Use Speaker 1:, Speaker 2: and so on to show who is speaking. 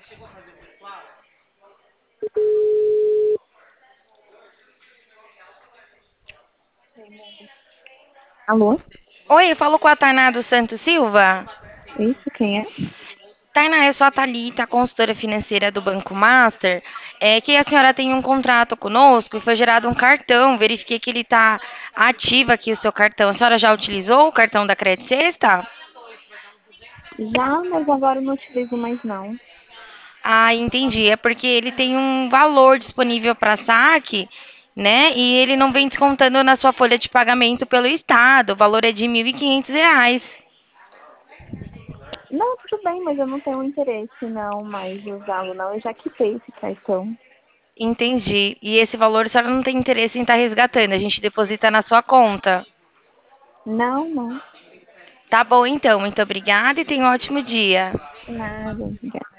Speaker 1: Alô?
Speaker 2: Oi, eu falo com a Tainá dos Santos Silva.
Speaker 1: Isso, quem é?
Speaker 2: Tainá, eu sou a Thalita, consultora financeira do Banco Master. É que a senhora tem um contrato conosco e foi gerado um cartão. Verifiquei que ele está ativo aqui o seu cartão. A senhora já utilizou o cartão da Credit Sexta?
Speaker 1: Já, mas agora eu não utilizo mais não.
Speaker 2: Ah, entendi. É porque ele tem um valor disponível para saque, né? E ele não vem descontando na sua folha de pagamento pelo Estado. O valor é de R$ 1.500.
Speaker 1: Não, tudo bem, mas eu não tenho interesse não mais de usá-lo não. Eu já quitei esse cartão.
Speaker 2: Entendi. E esse valor a senhora não tem interesse em estar resgatando. A gente deposita na sua conta.
Speaker 1: Não, não.
Speaker 2: Tá bom, então. Muito obrigada e tenha um ótimo dia.
Speaker 1: Nada, obrigada.